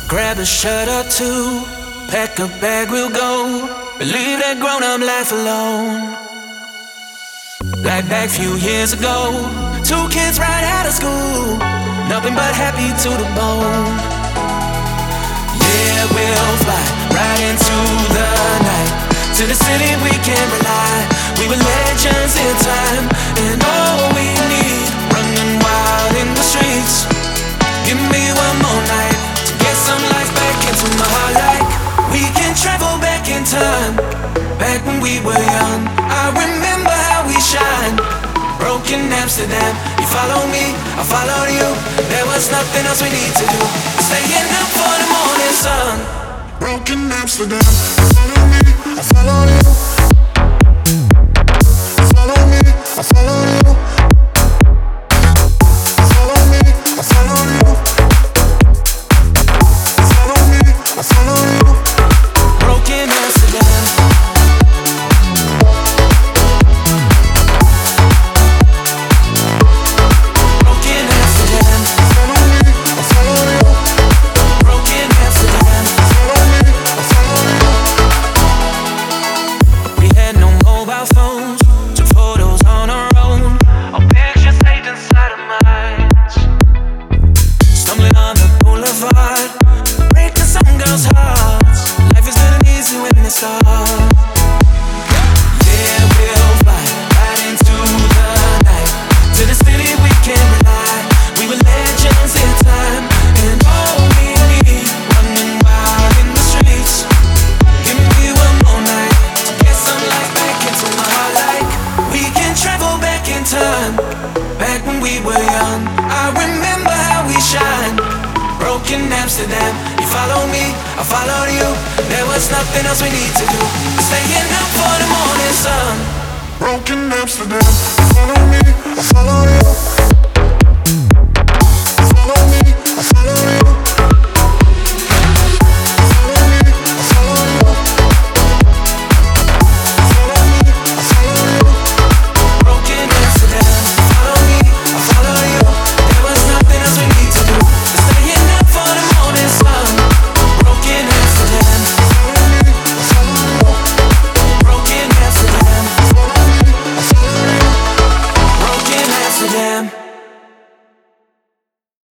Grab a shirt or two, pack a bag, we'll go. Believe that grown-up life alone. Like back few years ago, two kids right out of school, nothing but happy to the bone. Yeah, we'll fly right into the night, to the city we can rely. We were legends in time, and all we need, running wild in the streets. Give me one more night to get some life back into my heart. Like we can travel back in time, back when we were young. I remember how we shined. Broken Amsterdam, you follow me, I followed you. There was nothing else we need to do. Staying up for the morning sun. Broken Amsterdam, follow me, I follow you. Follow me, I follow you. Follow me, I follow you. Follow me, I follow you. Broken Amsterdam. Amsterdam, you follow me, I followed you. There was nothing else we need to do. Staying up for the morning sun. Broken Amsterdam.